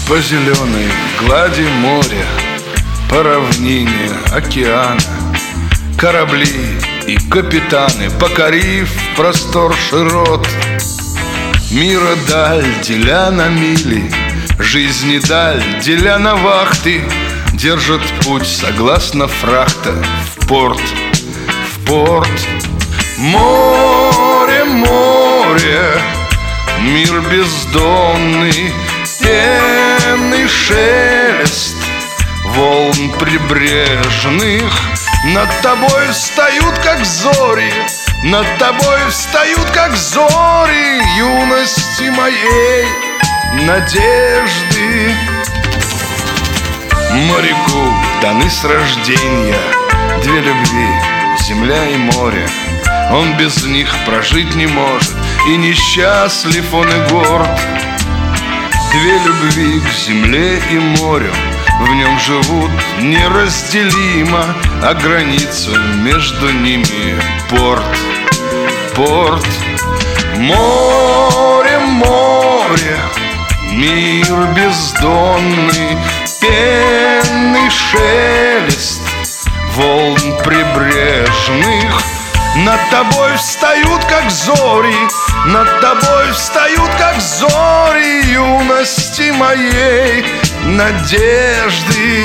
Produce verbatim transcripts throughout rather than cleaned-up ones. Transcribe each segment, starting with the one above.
По зеленой глади моря, по равнине океана, корабли и капитаны, покорив простор широт, мира даль, деля на мили, жизни даль, деля на вахты, держат путь согласно фрахта в порт, в порт. Море, море, мир бездонный, пенный шелест волн прибрежных. Над тобой встают, как зори, над тобой встают, как зори юности моей надежды. Моряку даны с рождения две любви, земля и море. Он без них прожить не может, и несчастлив он и горд. Две любви к земле и морю в нем живут неразделимо, а граница между ними порт, порт. Море, море, мир бездонный, пенный шелест волн прибрежных. Над тобой встают, как зори, над тобой встают, как зори юности моей надежды.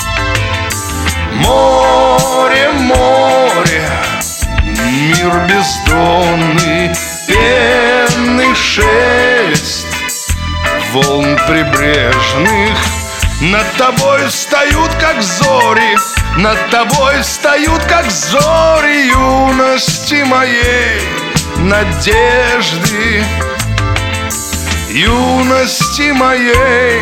Море, море, мир бездонный, пенный шелест волн прибрежных. Над тобой встают, как зори, над тобой встают, как зори юности моей надежды, юности моей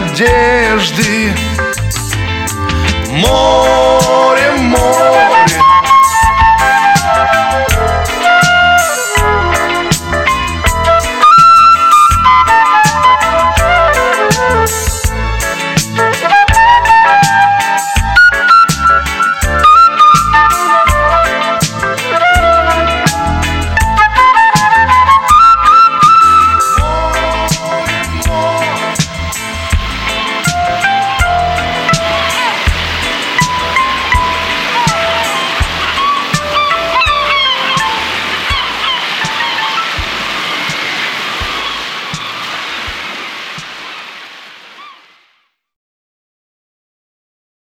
надежды. Море, море,